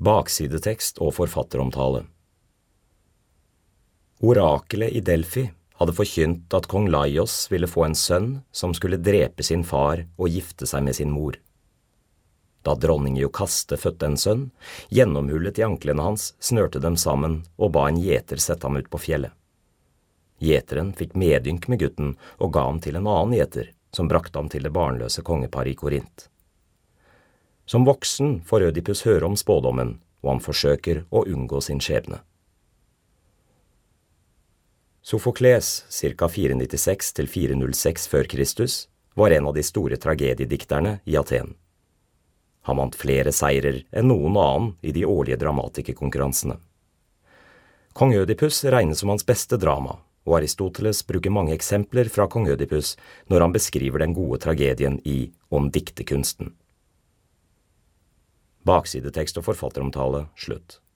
Baksidetekst og forfatteromtale. Orakelet i Delfi hadde forkynt at kong Laios ville få en sønn som skulle drepe sin far og gifte seg med sin mor. Da dronning Iokaste fødte en sønn, gjennomhullet i anklene hans, snørte dem sammen og ba en gjeter sette ham ut på fjellet. Gjeteren fikk medynk med gutten og ga ham til en annen gjeter, som brakte ham til det barnløse kongeparet i Korint. Som voksen får Ødipus høre om spådommen, og han forsøker å unngå sin skjebne. Sofokles, ca. 496 til 406 før Kristus, var en av de store tragediedikterne i Aten. Han vant flere seirer enn noen annen i de årlige dramatikerkonkurransene. Kong Ødipus regnes som hans beste drama, og Aristoteles bruker mange eksempler fra kong Ødipus når han beskriver den gode tragedien i Om diktekunsten. Baksidetekst og forfatteromtale slutt.